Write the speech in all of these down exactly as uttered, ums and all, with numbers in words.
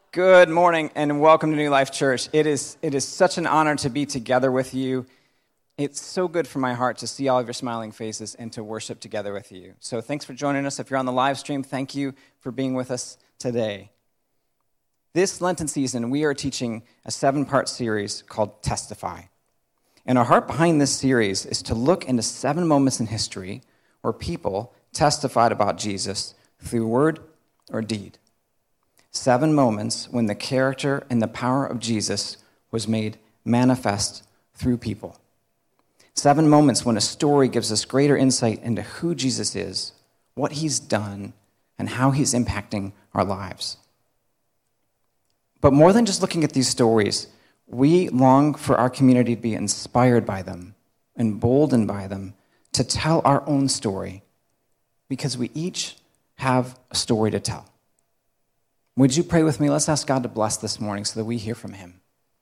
Good morning and welcome to New Life Church. It is it is such an honor to be together with you. It's so good for my heart to see all of your smiling faces and to worship together with you. So thanks for joining us. If you're on the live stream, thank you for being with us today. This Lenten season, we are teaching a seven-part series called Testify. And our heart behind this series is to look into seven moments in history where people testified about Jesus through word or deed. Seven moments when the character and the power of Jesus was made manifest through people. Seven moments when a story gives us greater insight into who Jesus is, what he's done, and how he's impacting our lives. But more than just looking at these stories, we long for our community to be inspired by them, emboldened by them, to tell our own story, because we each have a story to tell. Would you pray with me? Let's ask God to bless this morning so that we hear from him.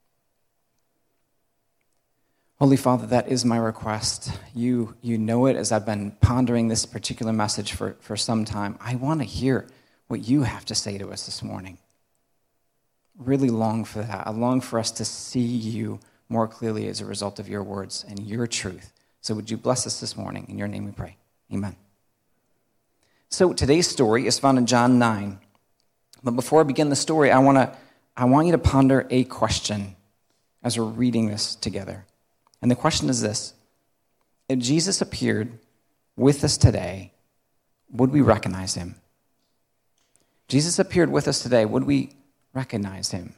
Holy Father, that is my request. You, you know it as I've been pondering this particular message for, for some time. I want to hear what you have to say to us this morning. Really long for that. I long for us to see you more clearly as a result of your words and your truth. So would you bless us this morning? In your name we pray. Amen. So today's story is found in John nine. But before I begin the story, I want to I want you to ponder a question as we're reading this together. And the question is this: if Jesus appeared with us today, would we recognize him? Jesus appeared with us today, would we recognize him?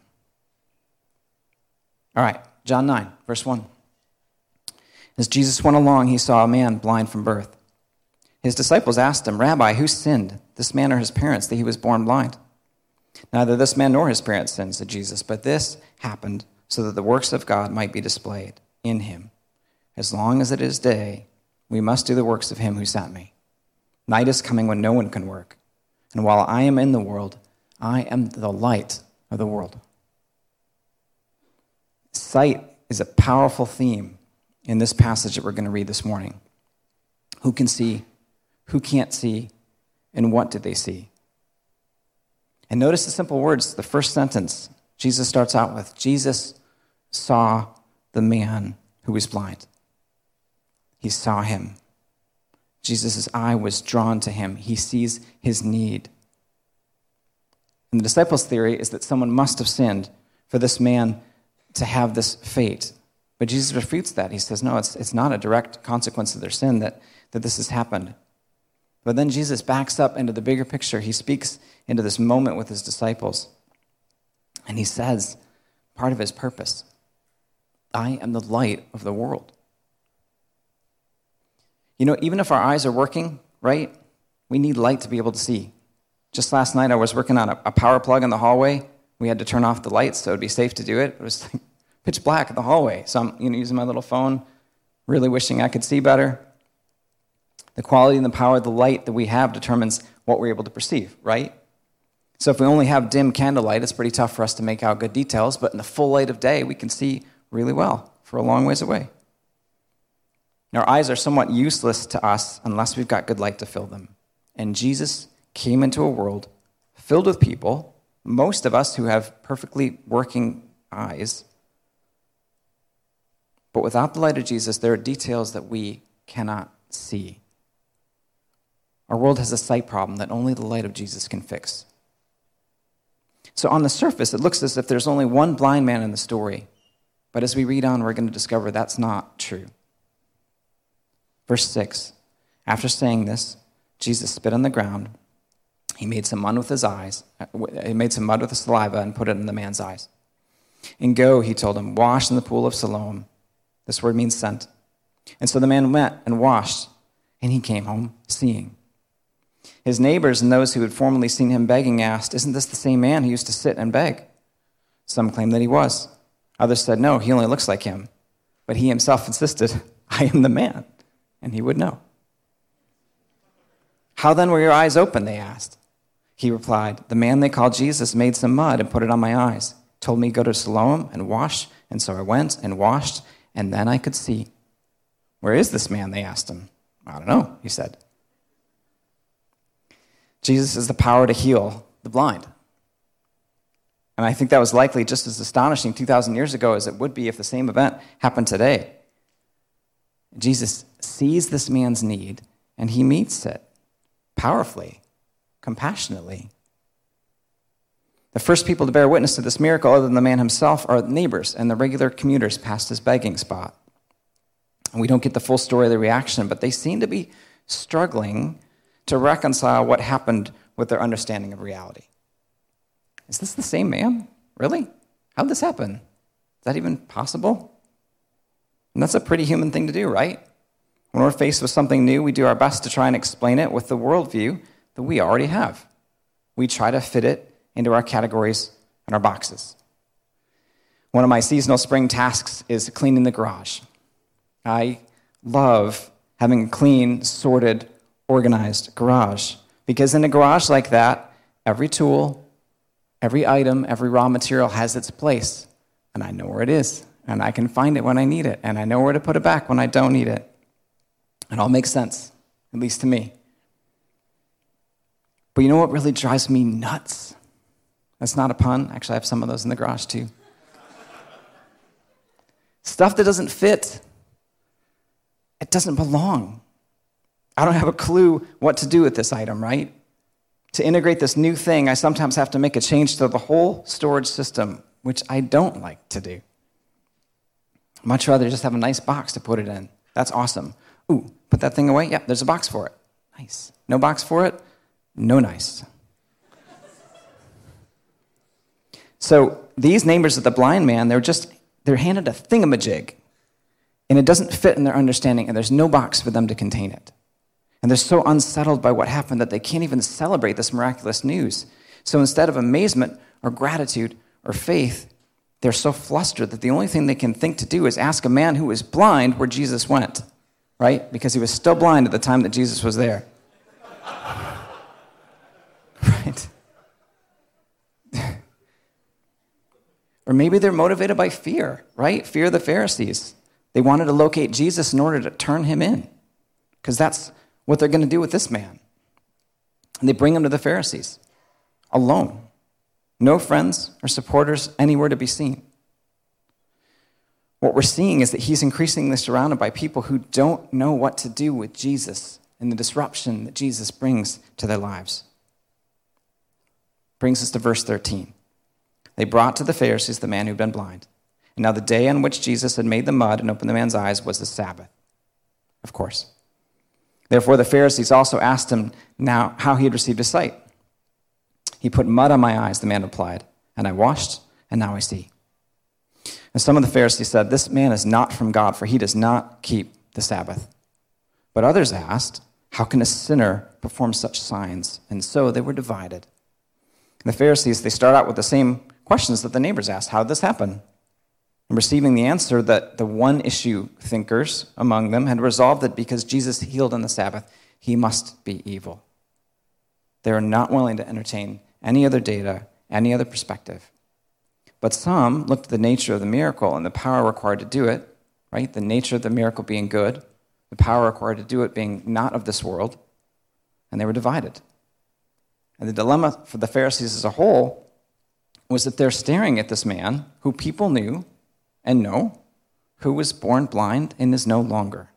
All right, John nine, verse one. As Jesus went along, he saw a man blind from birth. His disciples asked him, "Rabbi, who sinned, this man or his parents, that he was born blind?" "Neither this man nor his parents sinned," said Jesus, "but this happened so that the works of God might be displayed in him. As long as it is day, we must do the works of him who sent me. Night is coming when no one can work. And while I am in the world, I am the light of the world." Sight is a powerful theme in this passage that we're going to read this morning. Who can see? Who can't see? And what did they see? And notice the simple words, the first sentence Jesus starts out with. Jesus saw the man who was blind. He saw him. Jesus' eye was drawn to him. He sees his need. And the disciples' theory is that someone must have sinned for this man to have this fate. But Jesus refutes that. He says, no, it's, it's not a direct consequence of their sin that, that this has happened. But then Jesus backs up into the bigger picture. He speaks into this moment with his disciples. And he says, part of his purpose, I am the light of the world. You know, even if our eyes are working, right, we need light to be able to see. Just last night, I was working on a, a power plug in the hallway. We had to turn off the lights so it would be safe to do it. It was like pitch black in the hallway. So I'm you know, using my little phone, really wishing I could see better. The quality and the power of the light that we have determines what we're able to perceive, right? So if we only have dim candlelight, it's pretty tough for us to make out good details, but in the full light of day, we can see really well for a long ways away. Our eyes are somewhat useless to us unless we've got good light to fill them. And Jesus came into a world filled with people, most of us who have perfectly working eyes. But without the light of Jesus, there are details that we cannot see. Our world has a sight problem that only the light of Jesus can fix. So on the surface, it looks as if there's only one blind man in the story. But as we read on, we're going to discover that's not true. Verse six, after saying this, Jesus spit on the ground. He made some mud with his eyes. He made some mud with his saliva and put it in the man's eyes. And go, he told him, wash in the pool of Siloam. This word means sent. And so the man went and washed, and he came home seeing. His neighbors and those who had formerly seen him begging asked, "Isn't this the same man who used to sit and beg?" Some claimed that he was. Others said, "No, he only looks like him." But he himself insisted, "I am the man," and he would know. "How then were your eyes open?" they asked. He replied, "The man they called Jesus made some mud and put it on my eyes, told me go to Siloam and wash, and so I went and washed, and then I could see." "Where is this man?" they asked him. "I don't know," he said. Jesus is the power to heal the blind. And I think that was likely just as astonishing two thousand years ago as it would be if the same event happened today. Jesus sees this man's need, and he meets it powerfully, compassionately. The first people to bear witness to this miracle, other than the man himself, are neighbors and the regular commuters past his begging spot. And we don't get the full story of the reaction, but they seem to be struggling to reconcile what happened with their understanding of reality. Is this the same man? Really? How'd this happen? Is that even possible? And that's a pretty human thing to do, right? When we're faced with something new, we do our best to try and explain it with the worldview that we already have. We try to fit it into our categories and our boxes. One of my seasonal spring tasks is cleaning the garage. I love having a clean, sorted, organized garage, because in a garage like that, every tool, every item, every raw material has its place, and I know where it is, and I can find it when I need it, and I know where to put it back when I don't need it. It all makes sense, at least to me. But you know what really drives me nuts? That's not a pun. Actually, I have some of those in the garage, too. Stuff that doesn't fit. It doesn't belong. I don't have a clue what to do with this item, right? To integrate this new thing, I sometimes have to make a change to the whole storage system, which I don't like to do. I'd much rather just have a nice box to put it in. That's awesome. Ooh, put that thing away? Yeah, there's a box for it. Nice. No box for it? No nice. So these neighbors of the blind man, they're just, they're handed a thingamajig, and it doesn't fit in their understanding, and there's no box for them to contain it. And they're so unsettled by what happened that they can't even celebrate this miraculous news. So instead of amazement or gratitude or faith, they're so flustered that the only thing they can think to do is ask a man who was blind where Jesus went, right? Because he was still blind at the time that Jesus was there. Right? Or maybe they're motivated by fear, right? Fear of the Pharisees. They wanted to locate Jesus in order to turn him in, because that's what they're going to do with this man. And they bring him to the Pharisees, alone. No friends or supporters anywhere to be seen. What we're seeing is that he's increasingly surrounded by people who don't know what to do with Jesus and the disruption that Jesus brings to their lives. Brings us to verse thirteen. They brought to the Pharisees the man who'd been blind. And now the day on which Jesus had made the mud and opened the man's eyes was the Sabbath. Of course. Therefore the Pharisees also asked him now how he had received his sight. He put mud on my eyes, the man replied, and I washed, and now I see. And some of the Pharisees said, this man is not from God, for he does not keep the Sabbath. But others asked, how can a sinner perform such signs? And so they were divided. And the Pharisees, they start out with the same questions that the neighbors asked. How did this happen? And receiving the answer that the one-issue thinkers among them had resolved that because Jesus healed on the Sabbath, he must be evil. They are not willing to entertain any other data, any other perspective. But some looked at the nature of the miracle and the power required to do it, right? The nature of the miracle being good, the power required to do it being not of this world, and they were divided. And the dilemma for the Pharisees as a whole was that they're staring at this man who people knew and know, who was born blind and is no longer.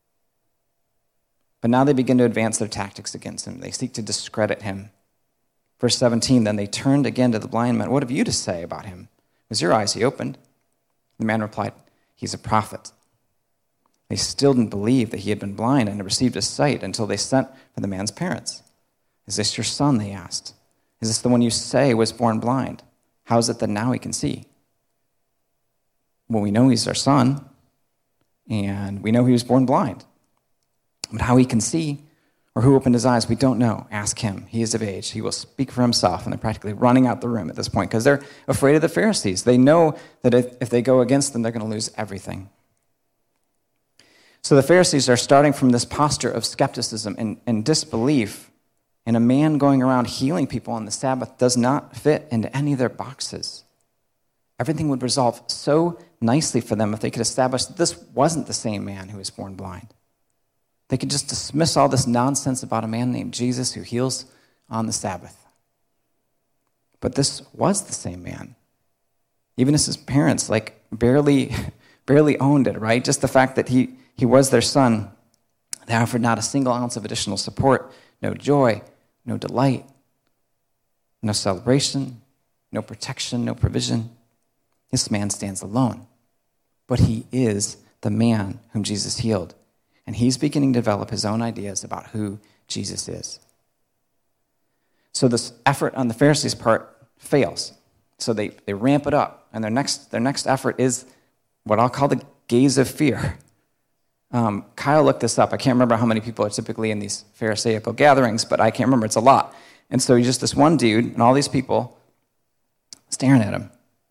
But now they begin to advance their tactics against him. They seek to discredit him. Verse seventeen, then they turned again to the blind man. What have you to say about him? With your eyes he opened. The man replied, he's a prophet. They still didn't believe that he had been blind and had received his sight until they sent for the man's parents. Is this your son, they asked. Is this the one you say was born blind? How is it that now he can see? Well, we know he's our son, and we know he was born blind. But how he can see, or who opened his eyes, we don't know. Ask him. He is of age. He will speak for himself. And they're practically running out the room at this point because they're afraid of the Pharisees. They know that if, if they go against them, they're going to lose everything. So the Pharisees are starting from this posture of skepticism and, and disbelief. And a man going around healing people on the Sabbath does not fit into any of their boxes. Everything would resolve so nicely for them if they could establish that this wasn't the same man who was born blind. They could just dismiss all this nonsense about a man named Jesus who heals on the Sabbath. But this was the same man. Even as his parents, like, barely, barely owned it, right? Just the fact that he, he was their son, they offered not a single ounce of additional support, no joy, no delight, no celebration, no protection, no provision. This man stands alone. But he is the man whom Jesus healed. And he's beginning to develop his own ideas about who Jesus is. So this effort on the Pharisees' part fails. So they, they ramp it up. And their next, their next effort is what I'll call the gaze of fear. Um, Kyle looked this up. I can't remember how many people are typically in these Pharisaical gatherings, but I can't remember. It's a lot. And so he's just this one dude and all these people staring at him.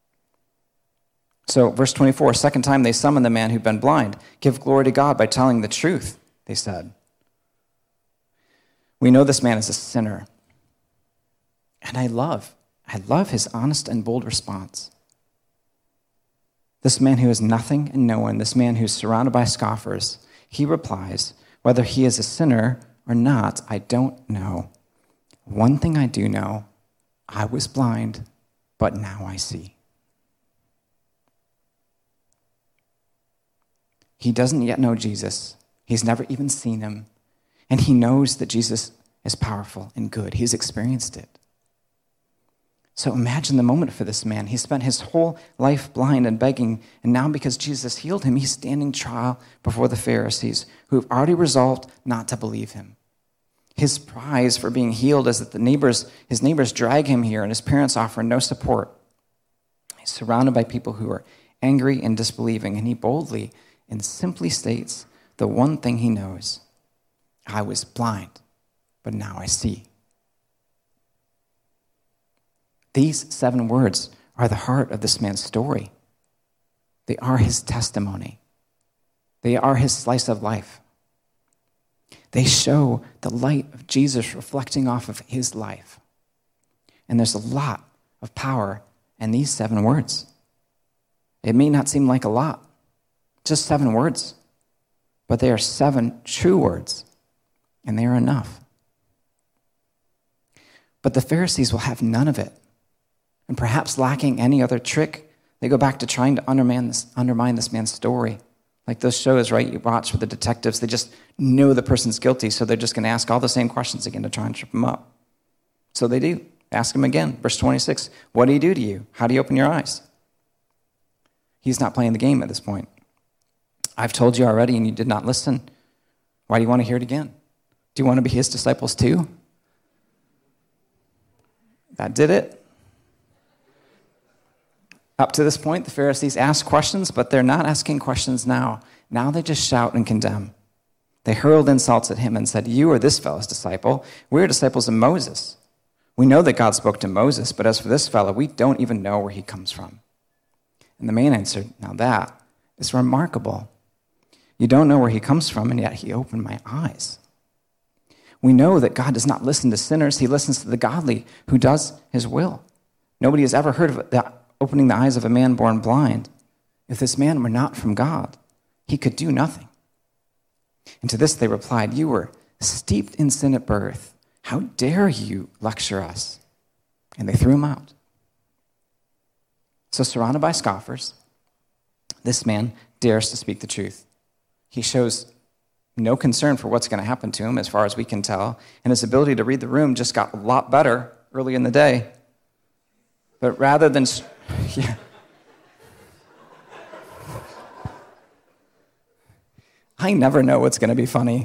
So verse twenty-four, second time they summoned the man who'd been blind. Give glory to God by telling the truth, they said. We know this man is a sinner. And I love, I love his honest and bold response. This man who is nothing and no one, this man who's surrounded by scoffers, he replies, whether he is a sinner or not, I don't know. One thing I do know, I was blind, but now I see. He doesn't yet know Jesus. He's never even seen him. And he knows that Jesus is powerful and good. He's experienced it. So imagine the moment for this man. He spent his whole life blind and begging, and now because Jesus healed him, he's standing trial before the Pharisees, who have already resolved not to believe him. His prize for being healed is that the neighbors, his neighbors drag him here, and his parents offer no support. He's surrounded by people who are angry and disbelieving, and he boldly and simply states the one thing he knows: I was blind, but now I see. These seven words are the heart of this man's story. They are his testimony. They are his slice of life. They show the light of Jesus reflecting off of his life. And there's a lot of power in these seven words. It may not seem like a lot, just seven words, but they are seven true words, and they are enough. But the Pharisees will have none of it. And perhaps lacking any other trick, they go back to trying to undermine this, undermine this man's story. Like those shows, right, you watch with the detectives, they just know the person's guilty, so they're just going to ask all the same questions again to try and trip him up. So they do. Ask him again. Verse twenty-six, what do he do to you? How do you open your eyes? He's not playing the game at this point. I've told you already and you did not listen. Why do you want to hear it again? Do you want to be his disciples too? That did it. Up to this point, the Pharisees ask questions, but they're not asking questions now. Now they just shout and condemn. They hurled insults at him and said, you are this fellow's disciple. We're disciples of Moses. We know that God spoke to Moses, but as for this fellow, we don't even know where he comes from. And the man answered, now that is remarkable. You don't know where he comes from, and yet he opened my eyes. We know that God does not listen to sinners. He listens to the godly who does his will. Nobody has ever heard of the opening the eyes of a man born blind. If this man were not from God, he could do nothing. And to this they replied, you were steeped in sin at birth. How dare you lecture us? And they threw him out. So surrounded by scoffers, this man dares to speak the truth. He shows no concern for what's going to happen to him, as far as we can tell, and his ability to read the room just got a lot better early in the day. But rather than... Yeah. I never know what's going to be funny.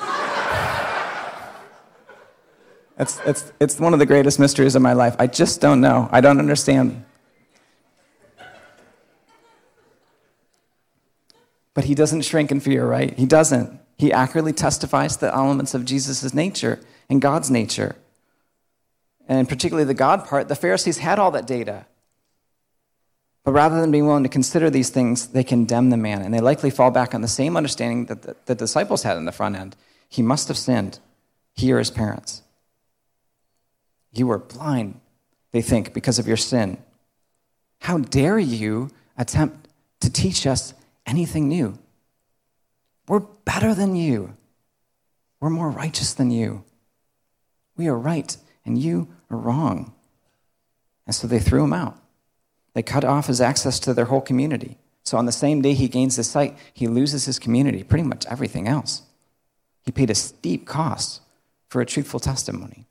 It's, it's, it's one of the greatest mysteries of my life. I just don't know. I don't understand. But he doesn't shrink in fear, right? He doesn't. He accurately testifies the elements of Jesus' nature and God's nature. And particularly the God part, the Pharisees had all that data. But rather than being willing to consider these things, they condemn the man. And they likely fall back on the same understanding that the, the disciples had in the front end. He must have sinned. He or his parents. You were blind, they think, because of your sin. How dare you attempt to teach us anything new? We're better than you. We're more righteous than you. We are right, and you are wrong. And so they threw him out. They cut off his access to their whole community. So on the same day he gains his sight, he loses his community, pretty much everything else. He paid a steep cost for a truthful testimony.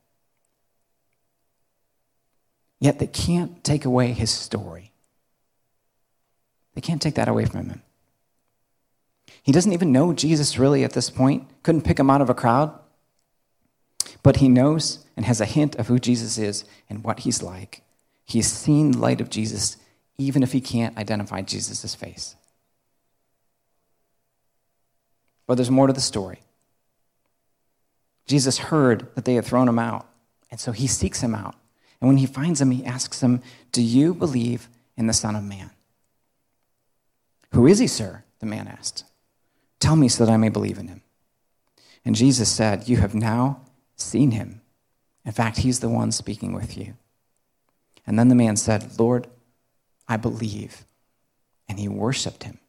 Yet they can't take away his story. They can't take that away from him. He doesn't even know Jesus really at this point. Couldn't pick him out of a crowd. But he knows and has a hint of who Jesus is and what he's like. He's seen the light of Jesus, even if he can't identify Jesus' face. But there's more to the story. Jesus heard that they had thrown him out, and so he seeks him out. And when he finds him, he asks him, "Do you believe in the Son of Man?" "Who is he, sir?" the man asked. "Tell me so that I may believe in him." And Jesus said, "You have now seen him. In fact, he's the one speaking with you." And then the man said, "Lord, I believe." And he worshiped him.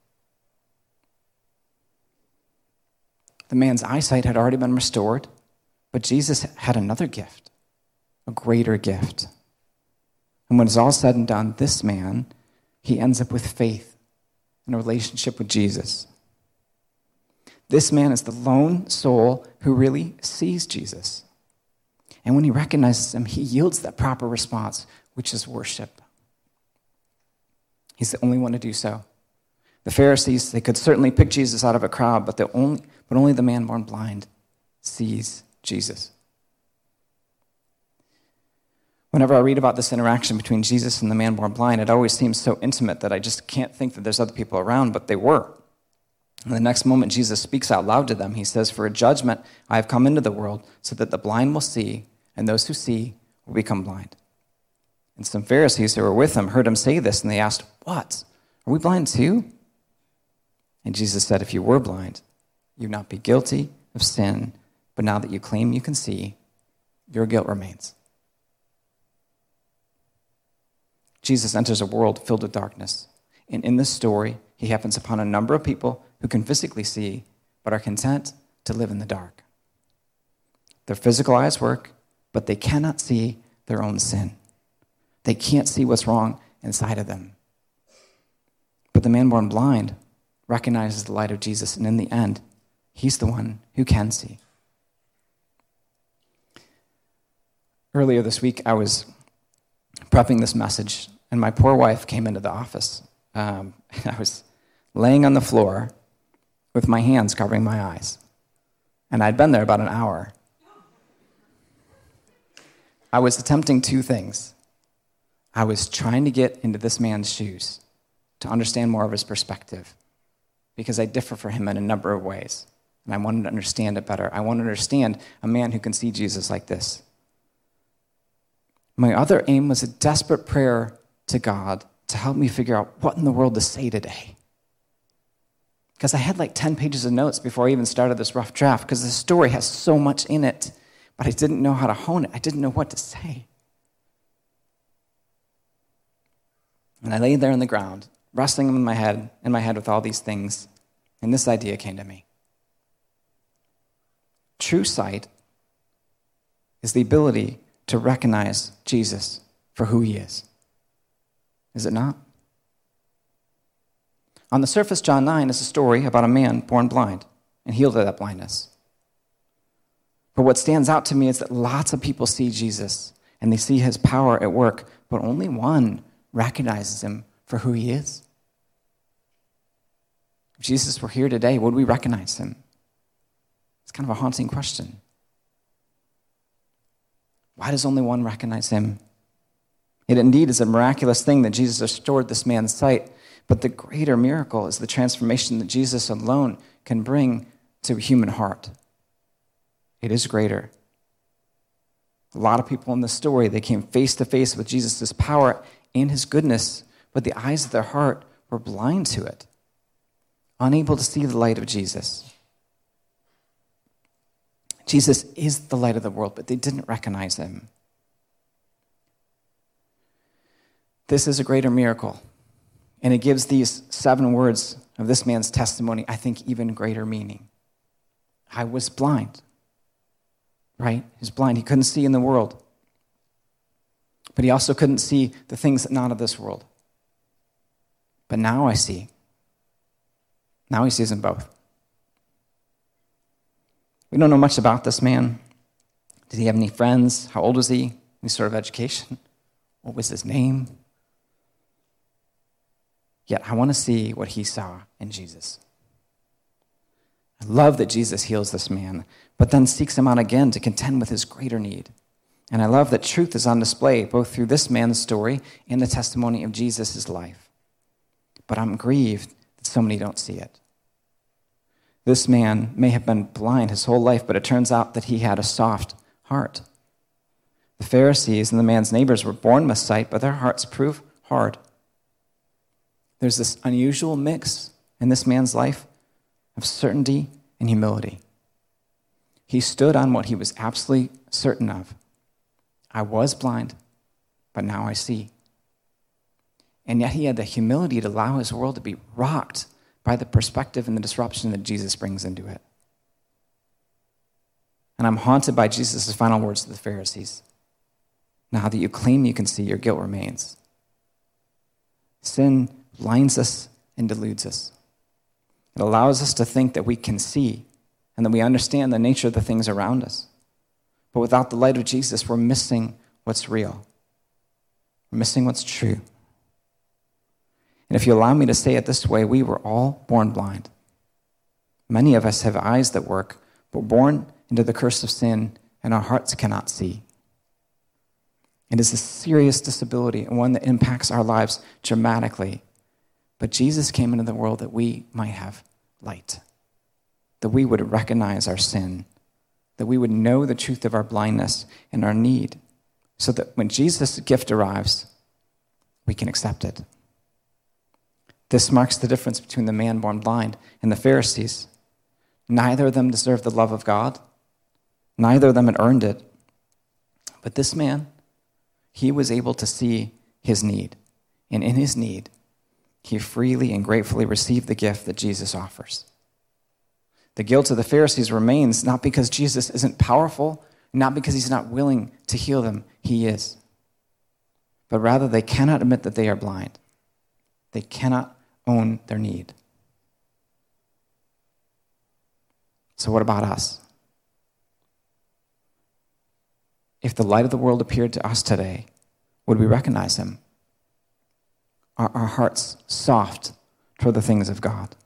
The man's eyesight had already been restored, but Jesus had another gift, a greater gift. And when it's all said and done, this man, he ends up with faith and a relationship with Jesus. This man is the lone soul who really sees Jesus. And when he recognizes him, he yields that proper response, which is worship. He's the only one to do so. The Pharisees, they could certainly pick Jesus out of a crowd, but, the only, but only the man born blind sees Jesus. Whenever I read about this interaction between Jesus and the man born blind, it always seems so intimate that I just can't think that there's other people around, but they were. And the next moment, Jesus speaks out loud to them. He says, "For a judgment I have come into the world, so that the blind will see, and those who see will become blind." And some Pharisees who were with him heard him say this, and they asked, "What? Are we blind too?" And Jesus said, "If you were blind, you'd not be guilty of sin, but now that you claim you can see, your guilt remains." Jesus enters a world filled with darkness. And in this story, he happens upon a number of people who can physically see, but are content to live in the dark. Their physical eyes work, but they cannot see their own sin. They can't see what's wrong inside of them. But the man born blind recognizes the light of Jesus, and in the end, he's the one who can see. Earlier this week, I was prepping this message, and my poor wife came into the office. Um, I was laying on the floor with my hands covering my eyes, and I'd been there about an hour. I was attempting two things. I was trying to get into this man's shoes to understand more of his perspective, because I differ from him in a number of ways, and I wanted to understand it better. I wanted to understand a man who can see Jesus like this. My other aim was a desperate prayer to God to help me figure out what in the world to say today. Because I had like ten pages of notes before I even started this rough draft, because the story has so much in it, but I didn't know how to hone it. I didn't know what to say. And I lay there on the ground, wrestling in my head, in my head with all these things, and this idea came to me. True sight is the ability to recognize Jesus for who he is. Is it not? On the surface, John nine is a story about a man born blind and healed of that blindness. But what stands out to me is that lots of people see Jesus and they see his power at work, but only one recognizes him for who he is. If Jesus were here today, would we recognize him? It's kind of a haunting question. Why does only one recognize him? It indeed is a miraculous thing that Jesus restored this man's sight, but the greater miracle is the transformation that Jesus alone can bring to a human heart. It is greater. A lot of people in this story, they came face to face with Jesus' power and his goodness, but the eyes of their heart were blind to it, unable to see the light of Jesus. Jesus is the light of the world, but they didn't recognize him. This is a greater miracle, and it gives these seven words of this man's testimony, I think, even greater meaning. I was blind, right? He was blind. He couldn't see in the world. But he also couldn't see the things that not of this world. But now I see. Now he sees them both. We don't know much about this man. Did he have any friends? How old was he? Any sort of education? What was his name? Yet I want to see what he saw in Jesus. I love that Jesus heals this man, but then seeks him out again to contend with his greater need. And I love that truth is on display both through this man's story and the testimony of Jesus' life. But I'm grieved that so many don't see it. This man may have been blind his whole life, but it turns out that he had a soft heart. The Pharisees and the man's neighbors were born with sight, but their hearts prove hard. There's this unusual mix in this man's life of certainty and humility. He stood on what he was absolutely certain of. I was blind, but now I see. And yet he had the humility to allow his world to be rocked by the perspective and the disruption that Jesus brings into it. And I'm haunted by Jesus' final words to the Pharisees. Now that you claim you can see, your guilt remains. Sin blinds us and deludes us. It allows us to think that we can see and that we understand the nature of the things around us. But without the light of Jesus, we're missing what's real. We're missing what's true. And if you allow me to say it this way, we were all born blind. Many of us have eyes that work, but born into the curse of sin, and our hearts cannot see. It is a serious disability and one that impacts our lives dramatically. But Jesus came into the world that we might have light, that we would recognize our sin, that we would know the truth of our blindness and our need, so that when Jesus' gift arrives, we can accept it. This marks the difference between the man born blind and the Pharisees. Neither of them deserved the love of God. Neither of them had earned it. But this man, he was able to see his need. And in his need, he freely and gratefully received the gift that Jesus offers. The guilt of the Pharisees remains not because Jesus isn't powerful, not because he's not willing to heal them. He is. But rather, they cannot admit that they are blind. They cannot own their need. So what about us? If the light of the world appeared to us today, would we recognize him? Are our hearts soft toward the things of God?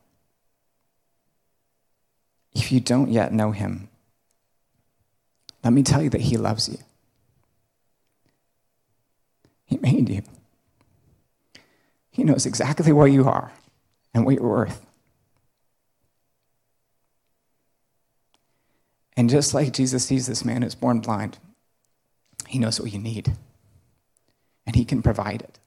If you don't yet know him, let me tell you that he loves you. He made you. He knows exactly where you are and what you're worth. And just like Jesus sees this man who's born blind, he knows what you need, and he can provide it.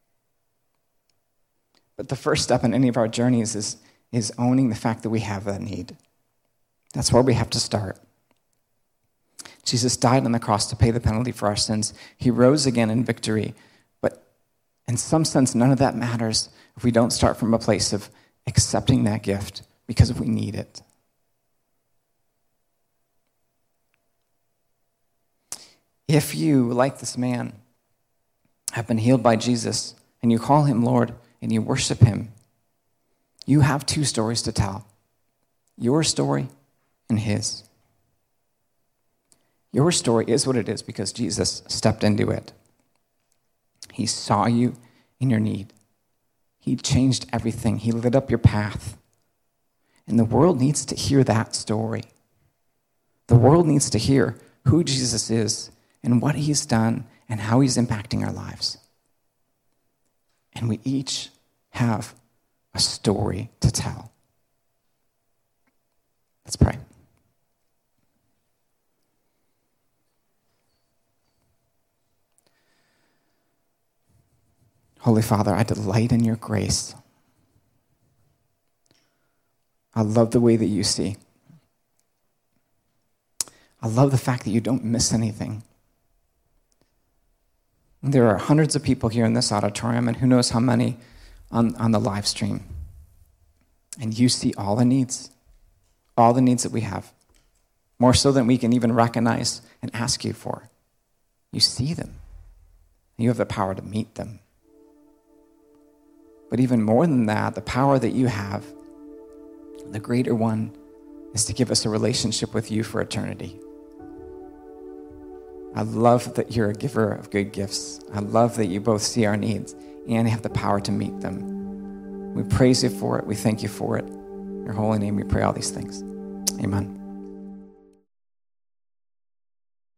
But the first step in any of our journeys is, is owning the fact that we have that need. That's where we have to start. Jesus died on the cross to pay the penalty for our sins. He rose again in victory. But in some sense, none of that matters if we don't start from a place of accepting that gift because we need it. If you, like this man, have been healed by Jesus and you call him Lord and you worship him, you have two stories to tell. Your story and his. Your story is what it is because Jesus stepped into it. He saw you in your need. He changed everything. He lit up your path. And the world needs to hear that story. The world needs to hear who Jesus is and what he's done and how he's impacting our lives. And we each have a story to tell. Let's pray. Holy Father, I delight in your grace. I love the way that you see. I love the fact that you don't miss anything. There are hundreds of people here in this auditorium, and who knows how many on, on the live stream. And you see all the needs, all the needs that we have, more so than we can even recognize and ask you for. You see them. You have the power to meet them. But even more than that, the power that you have, the greater one, is to give us a relationship with you for eternity. I love that you're a giver of good gifts. I love that you both see our needs and have the power to meet them. We praise you for it. We thank you for it. In your holy name, we pray all these things. Amen.